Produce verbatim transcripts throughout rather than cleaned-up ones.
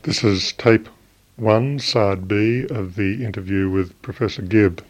This is tape one, side B, of the interview with Professor Gibb.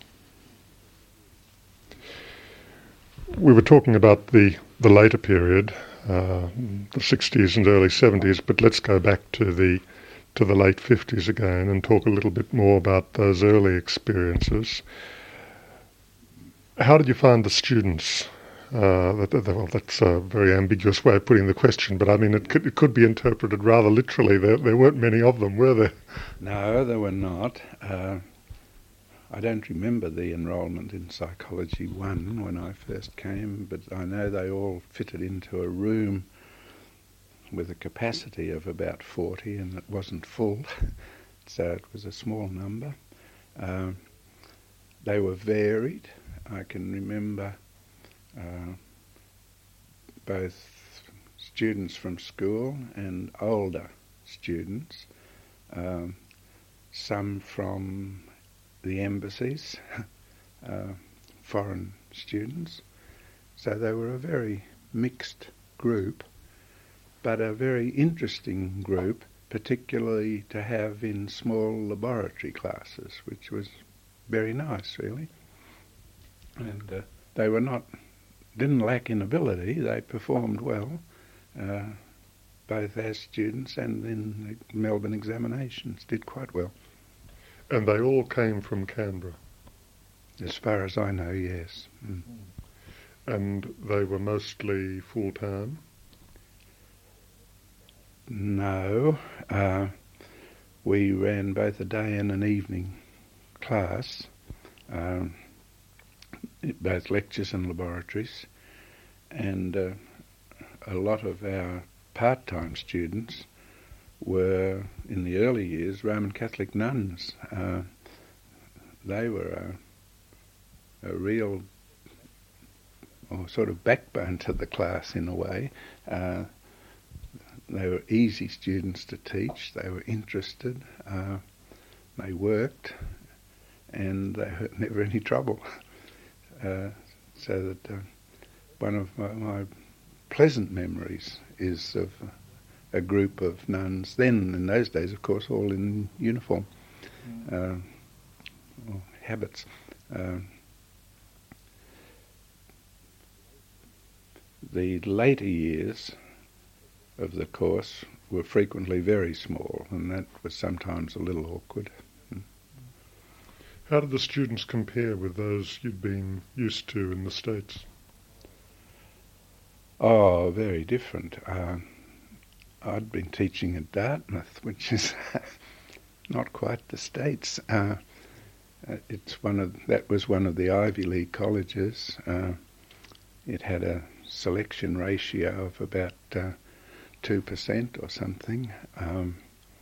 We were talking about the, the later period, uh, the sixties and early seventies, but let's go back to the to the late fifties again and talk a little bit more about those early experiences. How did you find the students? Uh, that, that, well, that's a very ambiguous way of putting the question, but I mean, it could, it could be interpreted rather literally. There, there weren't many of them, were there? No, there were not. Uh, I don't remember the enrolment in Psychology one when I first came, but I know they all fitted into a room with a capacity of about forty, and it wasn't full, so it was a small number. Uh, they were varied. I can remember Uh, both students from school and older students, um, some from the embassies, uh, foreign students. So they were a very mixed group, but a very interesting group, particularly to have in small laboratory classes, which was very nice, really. And uh, they were not didn't lack in ability. They performed well, uh, both as students and in the Melbourne examinations, did quite well. And they all came from Canberra? As far as I know, yes. Mm. And they were mostly full-time? No. Uh, we ran both a day and an evening class. Um, both lectures and laboratories, and uh, a lot of our part-time students were, in the early years, Roman Catholic nuns. Uh, they were a, a real or sort of backbone to the class in a way. Uh, they were easy students to teach, they were interested, uh, they worked, and they had never any trouble. Uh, so that uh, one of my, my pleasant memories is of a group of nuns, then in those days, of course, all in uniform, uh, or habits. Uh, the later years of the course were frequently very small, and that was sometimes a little awkward. How did the students compare with those you'd been used to in the States? Oh, very different. Uh, I'd been teaching at Dartmouth, which is not quite the States. Uh, it's one of that was one of the Ivy League colleges. Uh, it had a selection ratio of about uh, two percent or something. Um,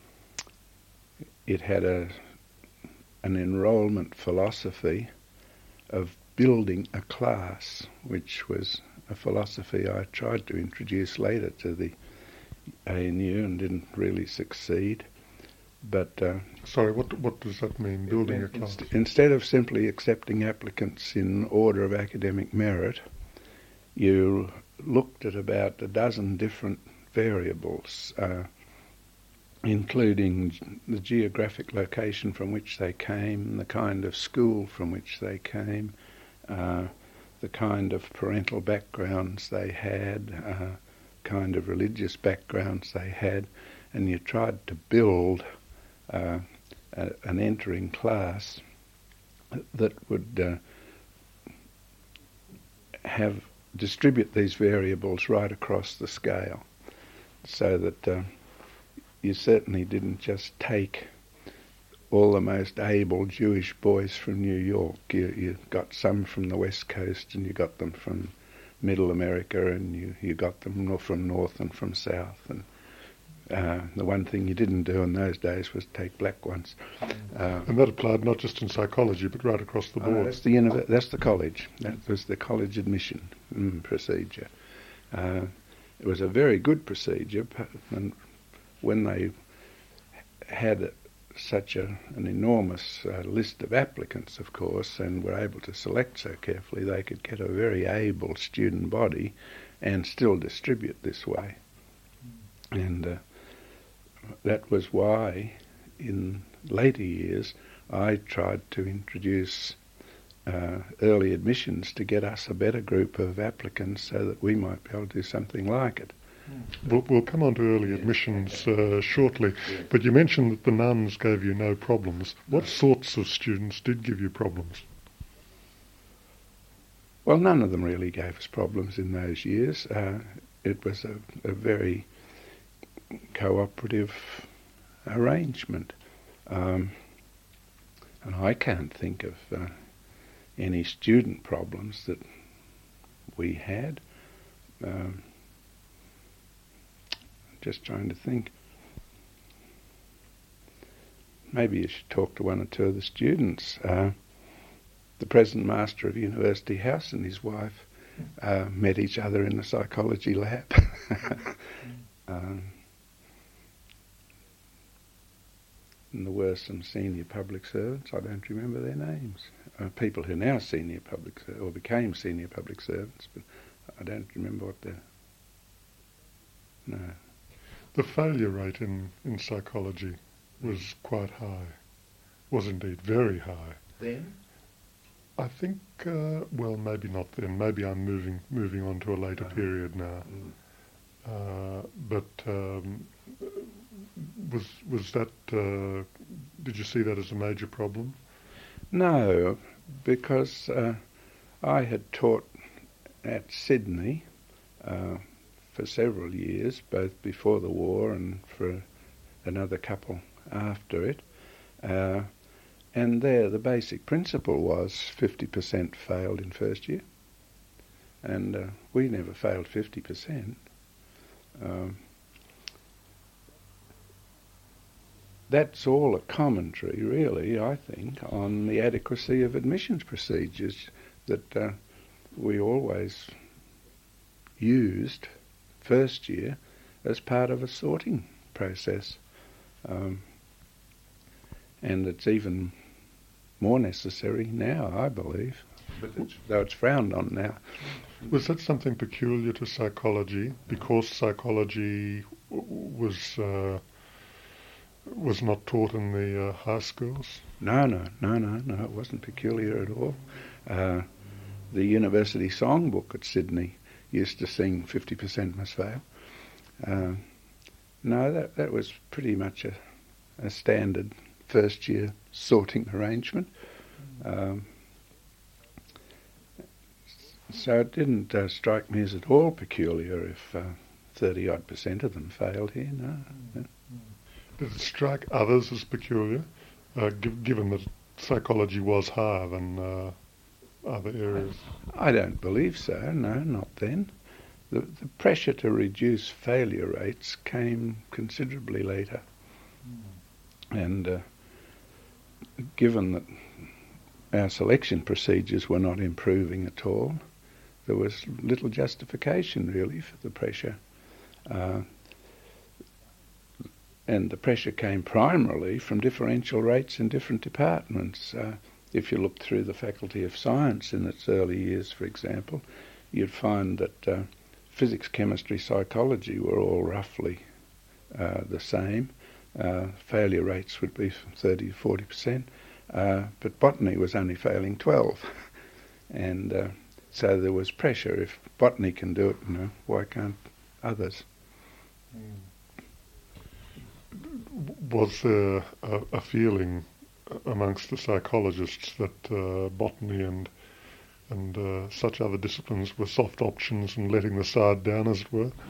it had a an enrolment philosophy of building a class, which was a philosophy I tried to introduce later to the A N U and didn't really succeed. But uh, sorry, what what does that mean? Building a class? Inst- instead of simply accepting applicants in order of academic merit, you looked at about a dozen different variables, uh, including the geographic location from which they came, the kind of school from which they came, uh, the kind of parental backgrounds they had, uh, kind of religious backgrounds they had, and you tried to build uh, a, an entering class that would uh, have distribute these variables right across the scale, so that uh, you certainly didn't just take all the most able Jewish boys from New York. You, you got some from the West Coast, and you got them from Middle America, and you, you got them from North and from South. And uh, the one thing you didn't do in those days was take black ones. Uh, and that applied not just in psychology, but right across the board. Uh, that's the univ- That's the college. That was the college admission mm, procedure. Uh, it was a very good procedure, and when they had such a, an enormous uh, list of applicants, of course, and were able to select so carefully, they could get a very able student body and still distribute this way. And uh, that was why in later years I tried to introduce uh, early admissions to get us a better group of applicants so that we might be able to do something like it. We'll, we'll come on to early admissions uh, shortly, yes. But you mentioned that the nuns gave you no problems. What no. sorts of students did give you problems? Well, none of them really gave us problems in those years. Uh, it was a, a very cooperative arrangement. Um, and I can't think of uh, any student problems that we had. Um, just trying to think. Maybe you should talk to one or two of the students. Uh, the present master of University House and his wife uh, met each other in the psychology lab. um, and there were some senior public servants. I don't remember their names. Uh, people who are now senior public ser- or became senior public servants, but I don't remember what their... No. The failure rate in, in psychology was quite high, was indeed very high. Then? I think, uh, well, maybe not then. Maybe I'm moving moving on to a later uh-huh. period now. Mm. Uh, but um, was was that? Uh, did you see that as a major problem? No, because uh, I had taught at Sydney uh, for several years, both before the war and for another couple after it. Uh, and there the basic principle was fifty percent failed in first year. And uh, we never failed fifty percent. Um, that's all a commentary, really, I think, on the adequacy of admissions procedures that uh, we always used first year as part of a sorting process. Um, and it's even more necessary now, I believe, but it's, though it's frowned on now. Was that something peculiar to psychology, because psychology w- was uh, was not taught in the uh, high schools? No, no, no, no, no, it wasn't peculiar at all. Uh, the university songbook at Sydney used to sing fifty percent must fail. Uh, no, that that was pretty much a, a standard first year sorting arrangement. Um, so it didn't uh, strike me as at all peculiar if uh, thirty odd percent of them failed here, no. no. Did it strike others as peculiar, uh, g- given that psychology was higher than uh, other areas? I don't believe so, no, not then. The, the pressure to reduce failure rates came considerably later. Mm. And uh, given that our selection procedures were not improving at all, there was little justification really for the pressure. Uh, and the pressure came primarily from differential rates in different departments. Uh, if you looked through the Faculty of Science in its early years, for example, you'd find that uh, physics, chemistry, psychology were all roughly uh, the same. Uh, failure rates would be from thirty to forty percent, uh, but botany was only failing twelve. and uh, so there was pressure. If botany can do it, you know, why can't others? Mm. Was there a, a feeling amongst the psychologists that uh, botany and and uh, such other disciplines were soft options and letting the side down, as it were?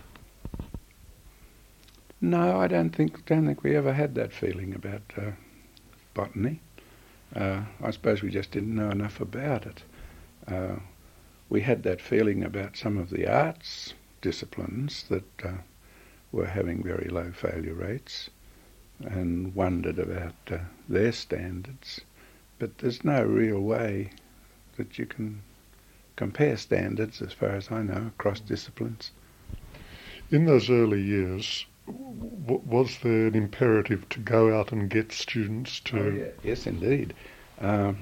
No, I don't think don't think we ever had that feeling about uh, botany. Uh, I suppose we just didn't know enough about it. Uh, we had that feeling about some of the arts disciplines that uh, were having very low failure rates, and wondered about uh, their standards. But there's no real way that you can compare standards, as far as I know, across disciplines. In those early years, w- was there an imperative to go out and get students to... Oh, yeah. Yes, indeed. Um,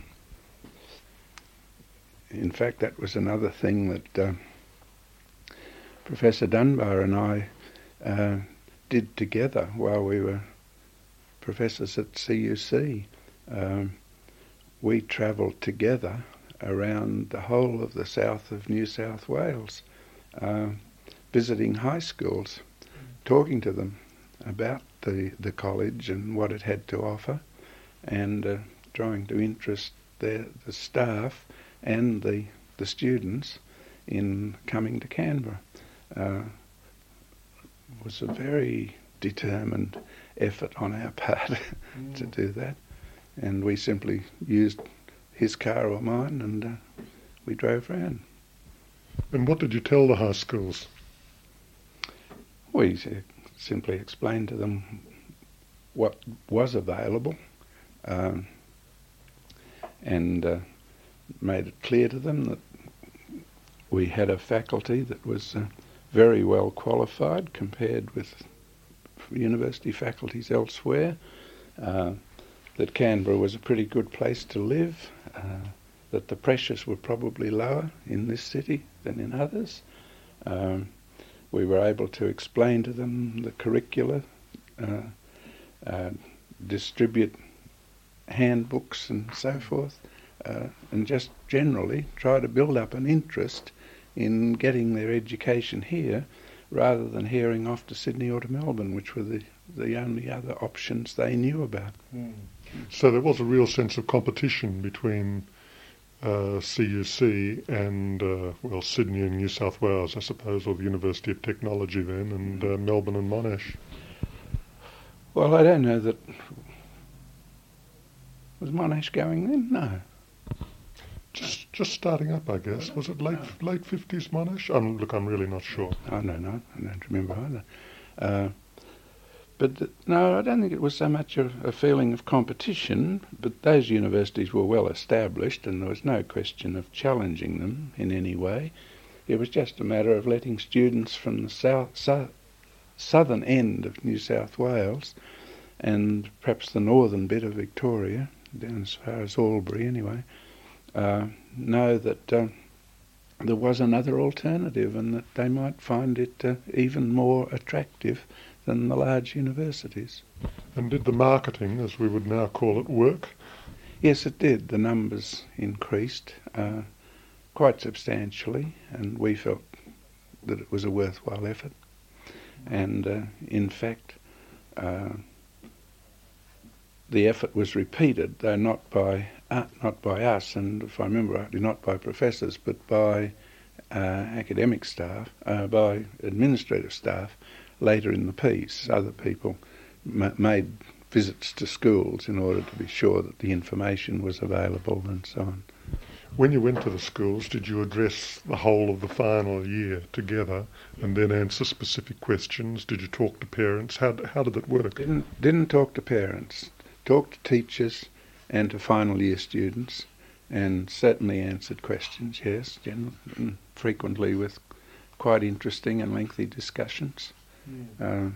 in fact, that was another thing that uh, Professor Dunbar and I uh, did together while we were professors at C U C. Um, we travelled together around the whole of the south of New South Wales, uh, visiting high schools, talking to them about the, the college and what it had to offer, and uh, trying to interest the, the staff and the, the students in coming to Canberra. Uh, it was a very determined effort on our part mm. to do that, and we simply used his car or mine, and uh, we drove round. And what did you tell the high schools? We uh, simply explained to them what was available, um, and uh, made it clear to them that we had a faculty that was uh, very well qualified compared with university faculties elsewhere, uh, that Canberra was a pretty good place to live, uh, that the pressures were probably lower in this city than in others. Um, we were able to explain to them the curricula, uh, uh, distribute handbooks and so forth, uh, and just generally try to build up an interest in getting their education here rather than heading off to Sydney or to Melbourne, which were the, the only other options they knew about. Mm. So there was a real sense of competition between uh, C U C and, uh, well, Sydney and New South Wales, I suppose, or the University of Technology then, and uh, Melbourne and Monash. Well, I don't know that... Was Monash going then? No. Just just starting up, I guess. Was it late late fifties Monash? Um, look, I'm really not sure. I don't know. I don't remember either. Uh, but th- no, I don't think it was so much a, a feeling of competition, but those universities were well established and there was no question of challenging them in any way. It was just a matter of letting students from the south, south, southern end of New South Wales and perhaps the northern bit of Victoria, down as far as Albury anyway, Uh, know that uh, there was another alternative and that they might find it uh, even more attractive than the large universities. And did the marketing, as we would now call it, work? Yes, it did. The numbers increased uh, quite substantially, and we felt that it was a worthwhile effort. And uh, in fact, uh, the effort was repeated, though not by uh, not by us, and if I remember rightly, not by professors, but by uh, academic staff, uh, by administrative staff. Later in the piece, other people ma- made visits to schools in order to be sure that the information was available and so on. When you went to the schools, did you address the whole of the final year together and then answer specific questions? Did you talk to parents? How how did it work? Didn't didn't talk to parents. Talked to teachers and to final year students, and certainly answered questions, yes, generally, and frequently with quite interesting and lengthy discussions. Yeah. Um,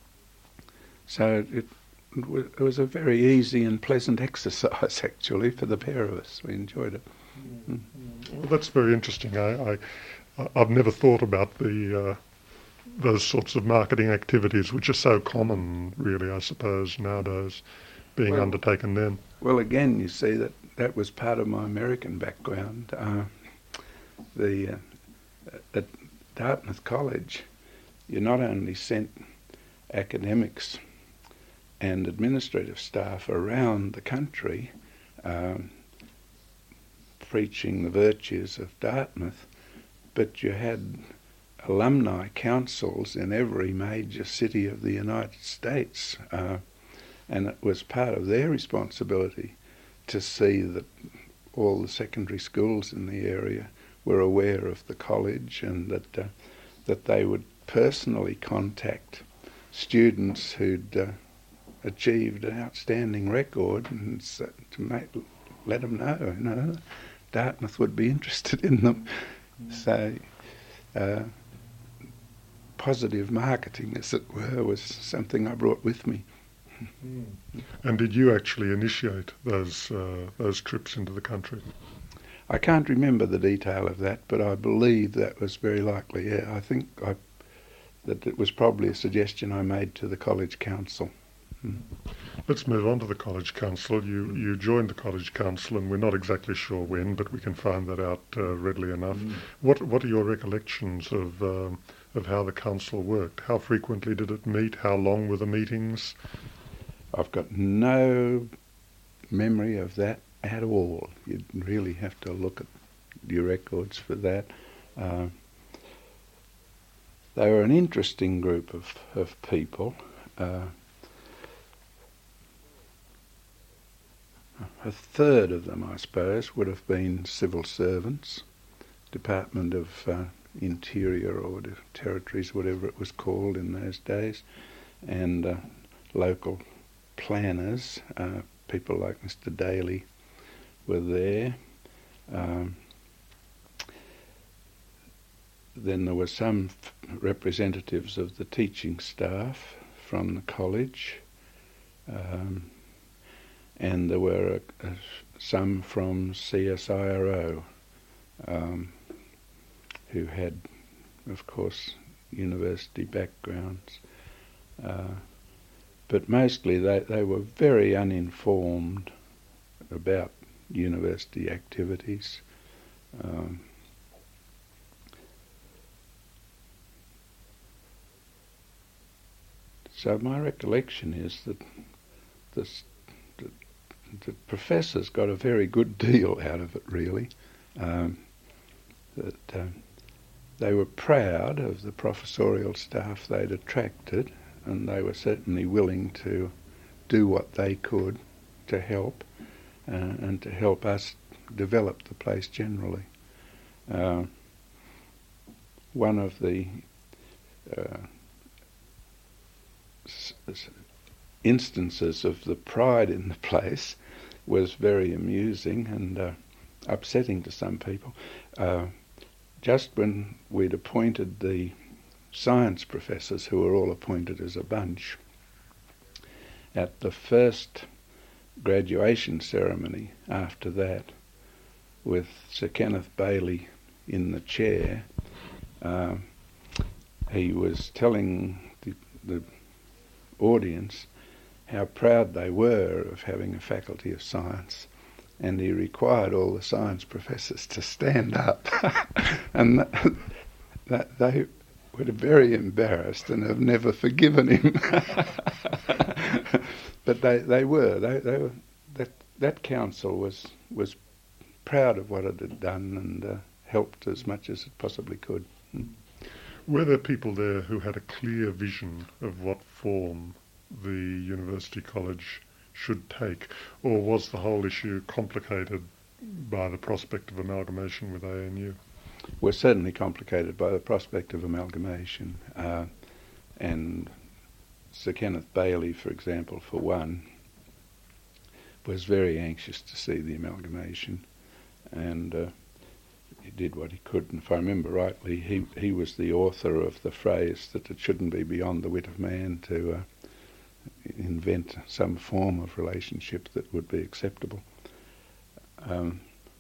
so it, it, w- it was a very easy and pleasant exercise, actually, for the pair of us. We enjoyed it. Yeah. Mm. Well, that's very interesting. I, I, I've never thought about the uh, those sorts of marketing activities, which are so common, really, I suppose, nowadays, being well, undertaken then. Well, again, you see that that was part of my American background. Uh, the uh, at Dartmouth College, you not only sent academics and administrative staff around the country um, preaching the virtues of Dartmouth, but you had alumni councils in every major city of the United States. Uh, And it was part of their responsibility to see that all the secondary schools in the area were aware of the college, and that uh, that they would personally contact students who'd uh, achieved an outstanding record and so, to make, let them know, you know, Dartmouth would be interested in them. Mm. So uh, positive marketing, as it were, was something I brought with me. Mm. And did you actually initiate those uh, those trips into the country? I can't remember the detail of that, but I believe that was very likely. Yeah, I think I, that it was probably a suggestion I made to the college council. Mm. Let's move on to the College Council. You mm. you joined the College Council, and we're not exactly sure when, but we can find that out uh, readily enough. Mm. What what are your recollections of um, of how the council worked? How frequently did it meet? How long were the meetings? I've got no memory of that at all. You'd really have to look at your records for that. Uh, they were an interesting group of, of people. Uh, a third of them, I suppose, would have been civil servants, Department of uh, Interior or Territories, whatever it was called in those days, and uh, local planners, uh, people like Mister Daly were there. Um, then there were some f- representatives of the teaching staff from the college, um, and there were a, a, some from C S I R O, um, who had, of course, university backgrounds. Uh, but mostly they, they were very uninformed about university activities. Um, so my recollection is that this, the, the professors got a very good deal out of it, really. Um, that uh, they were proud of the professorial staff they'd attracted, and they were certainly willing to do what they could to help, uh, and to help us develop the place generally. Uh, one of the uh, s- s- instances of the pride in the place was very amusing and uh, upsetting to some people. Uh, just when we'd appointed the science professors, who were all appointed as a bunch, at the first graduation ceremony after that, with Sir Kenneth Bailey in the chair, uh, he was telling the, the audience how proud they were of having a faculty of science, and he required all the science professors to stand up. And that, that they were very embarrassed and have never forgiven him. But they, they were. They, they were. That that council was was proud of what it had done and uh, helped as much as it possibly could. Mm. Were there people there who had a clear vision of what form the university college should take, or was the whole issue complicated by the prospect of amalgamation with A N U? We're certainly complicated by the prospect of amalgamation, uh, and Sir Kenneth Bailey, for example, for one, was very anxious to see the amalgamation, and uh, he did what he could. And if I remember rightly, he he was the author of the phrase that it shouldn't be beyond the wit of man to uh, invent some form of relationship that would be acceptable. Um,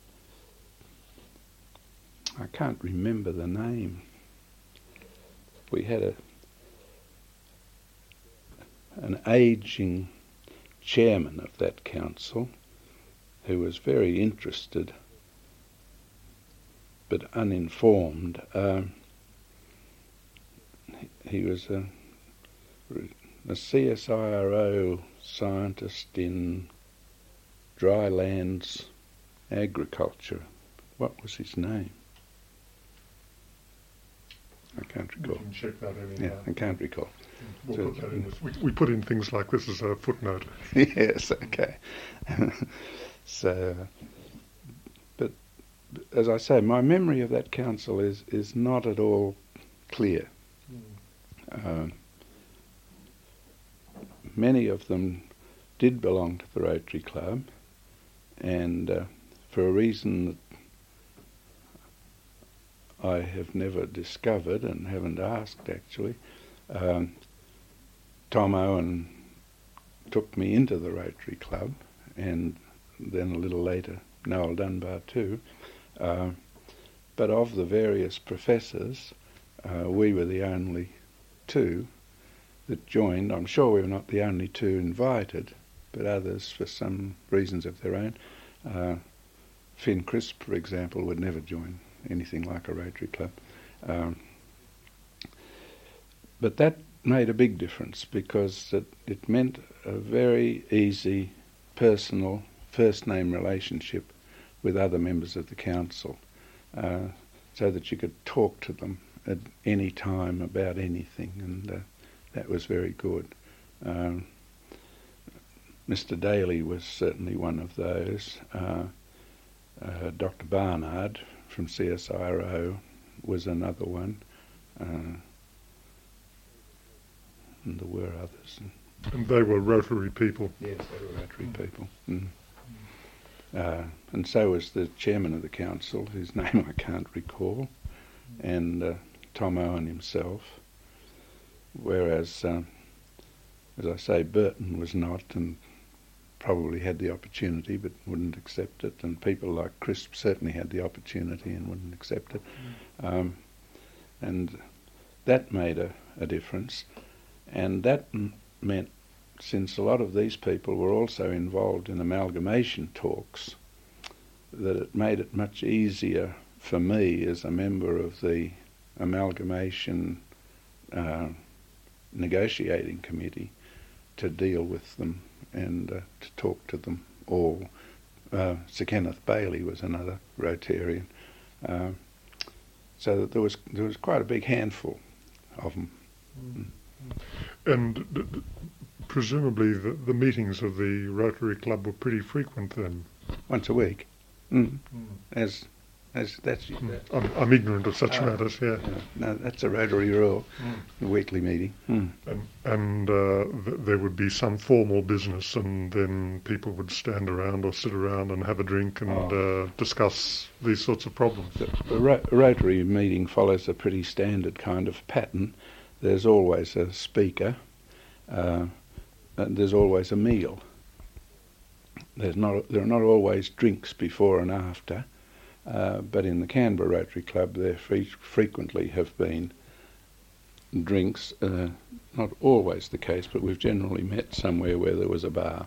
I can't remember the name. We had a an ageing chairman of that council who was very interested but uninformed. Um, he, he was a, a C S I R O scientist in drylands agriculture. What was his name? I can't recall. We can check that anytime. Yeah, I can't recall. We'll So- put that in this. We, we put in things like this as a footnote. Yes, okay. So, but, but as I say, my memory of that council is, is not at all clear. Um, many of them did belong to the Rotary Club, and uh, for a reason that I have never discovered and haven't asked actually, um, Tom Owen took me into the Rotary Club, and then a little later Noel Dunbar too. Uh, but of the various professors, uh, we were the only two that joined. I'm sure we were not the only two invited, but others, for some reasons of their own. Uh, Finn Crisp, for example, would never join anything like a Rotary Club. Um, but that made a big difference because it, it meant a very easy, personal, first-name relationship with other members of the council, uh, so that you could talk to them at any time about anything, and uh, that was very good. Um, Mister Daly was certainly one of those. Uh, uh, Doctor Barnard from C S I R O was another one. Uh, and there were others. And they were Rotary people? Yes, they were Rotary mm. people. Mm. Uh, and so was the chairman of the council, whose name I can't recall, and uh, Tom Owen himself. Whereas, uh, as I say, Burton was not, and probably had the opportunity but wouldn't accept it, and people like Crisp certainly had the opportunity and wouldn't accept it. Mm. Um, and that made a, a difference. And that m- meant, since a lot of these people were also involved in amalgamation talks, that it made it much easier for me as a member of the amalgamation uh, negotiating committee to deal with them and uh, to talk to them all. Uh, Sir Kenneth Bailey was another Rotarian. Uh, so that there was there was quite a big handful of them. Mm. And d- d- presumably the, the meetings of the Rotary Club were pretty frequent then? Once a week. Mm. Mm. As as that's, mm. that's I'm, I'm ignorant of such uh, matters, yeah. yeah. No, that's a Rotary rule, mm. the weekly meeting. Mm. And, and uh, th- there would be some formal business, and then people would stand around or sit around and have a drink and oh. uh, discuss these sorts of problems. The, the ro- Rotary meeting follows a pretty standard kind of pattern. There's always a speaker, uh, and there's always a meal. There's not, there are not always drinks before and after, uh, but in the Canberra Rotary Club there fre- frequently have been drinks. Uh, not always the case, but we've generally met somewhere where there was a bar.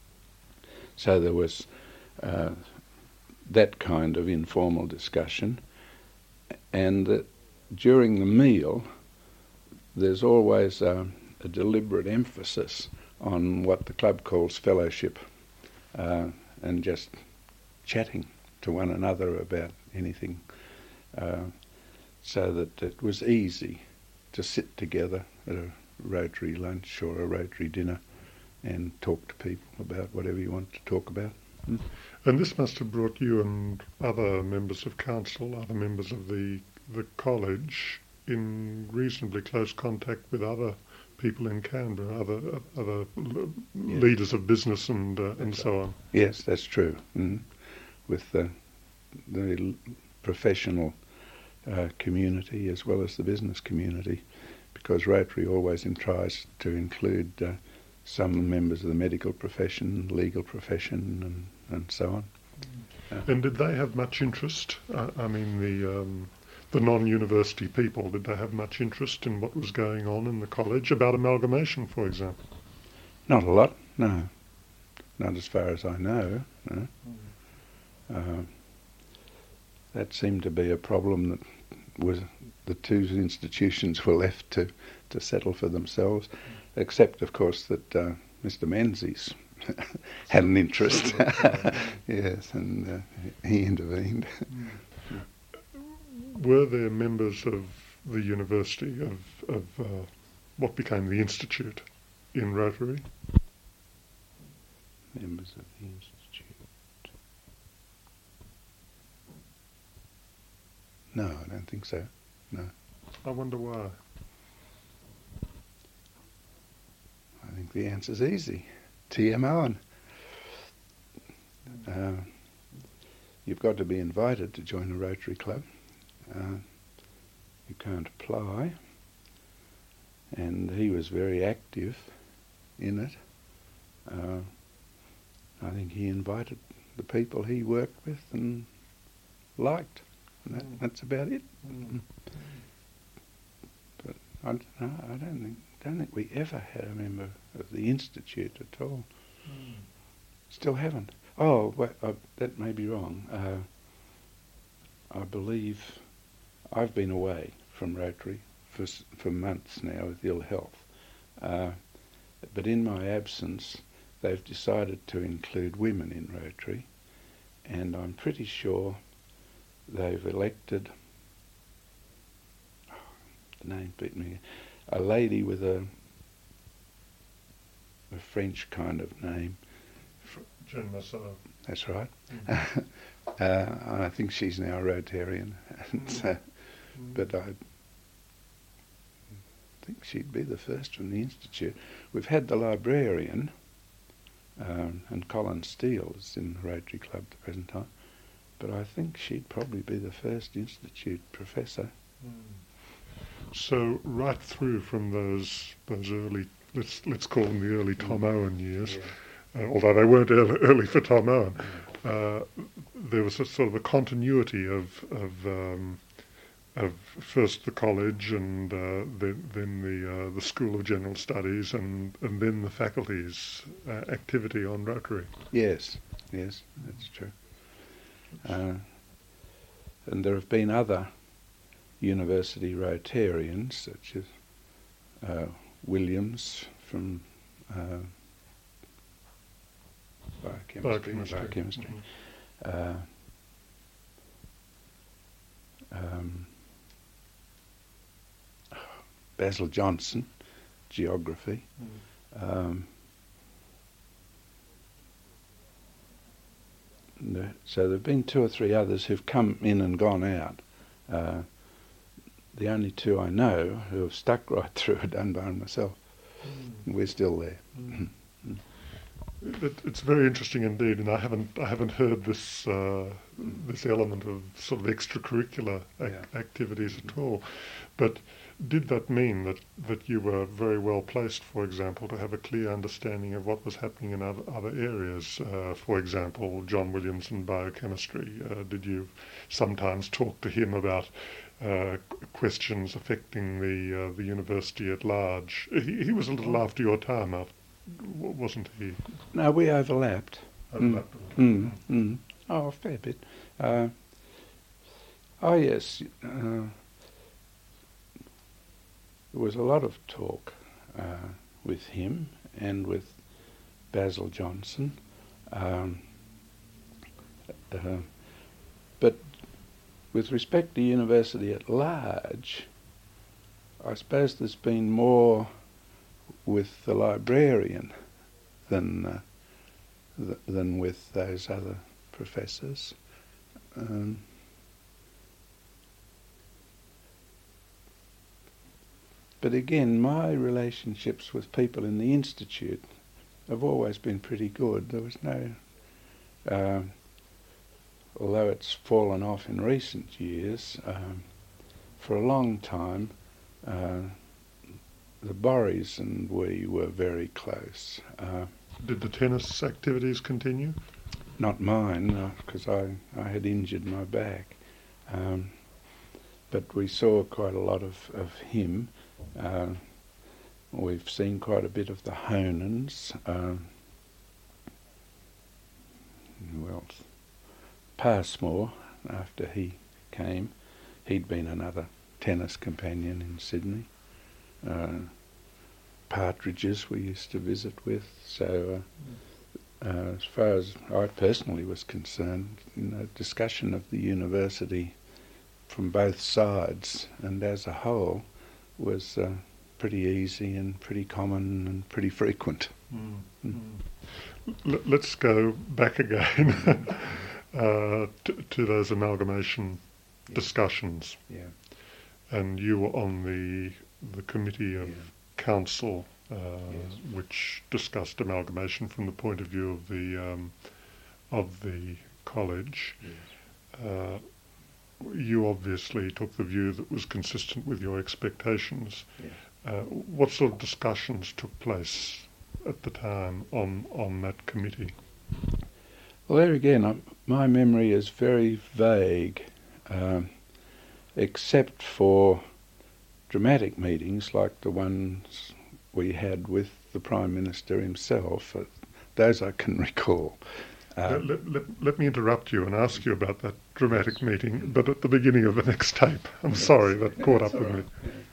So there was uh, that kind of informal discussion, and uh, during the meal there's always a, a deliberate emphasis on what the club calls fellowship, uh, and just chatting to one another about anything, uh, so that it was easy to sit together at a Rotary lunch or a Rotary dinner and talk to people about whatever you want to talk about. Mm. And this must have brought you and other members of council, other members of the the college, in reasonably close contact with other people in Canberra, other other l- yeah. leaders of business and uh, and so on. Yes, that's true. Mm. With the, the professional uh, community as well as the business community, because Rotary always in tries to include uh, some members of the medical profession, legal profession, and, and so on. Mm. Uh, and did they have much interest? Uh, I mean, the um, the non-university people, did they have much interest in what was going on in the college about amalgamation, for example? Not a lot, no. Not as far as I know. No. Mm. Uh, that seemed to be a problem that was the two institutions were left to, to settle for themselves, mm. except, of course, that uh, Mister Menzies had an interest. Yes, and uh, he intervened. Mm. Were there members of the university, of, of uh, what became the Institute in Rotary? Members of the Institute? No, I don't think so. No. I wonder why. I think the answer's easy. T M Owen. Uh, you've got to be invited to join a Rotary Club. Uh, you can't apply, and he was very active in it. Uh, I think he invited the people he worked with and liked, and that, that's about it. Mm. But I don't know, I don't think don't think we ever had a member of the Institute at all. Mm. Still haven't. Oh, wait, uh, that may be wrong. Uh, I believe I've been away from Rotary for for months now with ill health. Uh, but in my absence, they've decided to include women in Rotary, and I'm pretty sure they've elected, oh, the name beat me, a lady with a, a French kind of name. Jean Massot. That's right. Mm. uh, I think she's now a Rotarian. And, mm. uh, mm. But I think she'd be the first from the Institute. We've had the librarian, um, and Colin Steele is in the Rotary Club at the present time, but I think she'd probably be the first Institute professor. Mm. So right through from those those early, let's let's call them the early Tom mm. Owen years, yeah. uh, although they weren't early, early for Tom Owen, yeah. uh, there was a sort of a continuity of of um, of first the college and uh, then then the uh, the School of General Studies and, and then the faculty's uh, activity on Rotary. Yes, yes, that's true. Uh, and there have been other university Rotarians, such as uh, Williams from uh, biochemistry. Biochemistry. biochemistry. Mm-hmm. uh, um, Basil Johnson, geography. Mm. Um, no, so there have been two or three others who've come in and gone out. Uh, the only two I know who have stuck right through are Dunbar and myself. Mm. We're still there. Mm. It, it's very interesting indeed, and I haven't I haven't heard this uh, this element of sort of extracurricular ac- yeah. activities at all. But did that mean that, that you were very well placed, for example, to have a clear understanding of what was happening in other, other areas? Uh, for example, John Williams and biochemistry. Uh, did you sometimes talk to him about uh, questions affecting the uh, the university at large? He, he was a little after your time, after, wasn't he? No, we overlapped. Overlapped. Mm. Mm. Mm. Oh, a fair bit. Uh, oh, yes. Uh, There was a lot of talk uh, with him and with Basil Johnson. Um, uh, but with respect to university at large, I suppose there's been more with the librarian than uh, th- than with those other professors. Um, But again, my relationships with people in the Institute have always been pretty good. There was no, uh, although it's fallen off in recent years, um, for a long time, uh, the Borries and we were very close. Uh, Did the tennis activities continue? Not mine, because uh, I, I had injured my back. Um, but we saw quite a lot of, of him. Uh, we've seen quite a bit of the Honans. Uh, who else? Passmore, after he came, he'd been another tennis companion in Sydney. Uh, Partridges we used to visit with. So uh, uh, as far as I personally was concerned, you know, discussion of the university from both sides and as a whole was uh, pretty easy and pretty common and pretty frequent. Mm. Mm. L- let's go back again uh, to, to those amalgamation yeah. discussions. Yeah. And you were on the the committee of yeah. council, uh, yes. which discussed amalgamation from the point of view of the um, of the college. Yes. Uh, you obviously took the view that was consistent with your expectations. Yes. Uh, what sort of discussions took place at the time on, on that committee? Well, there again, um, my memory is very vague, um, except for dramatic meetings like the ones we had with the Prime Minister himself. Uh, those I can recall. Uh, let, let, let me interrupt you and ask you about that dramatic meeting, but at the beginning of the next tape. I'm Yes. sorry, that caught up That's with all me. right. Yeah.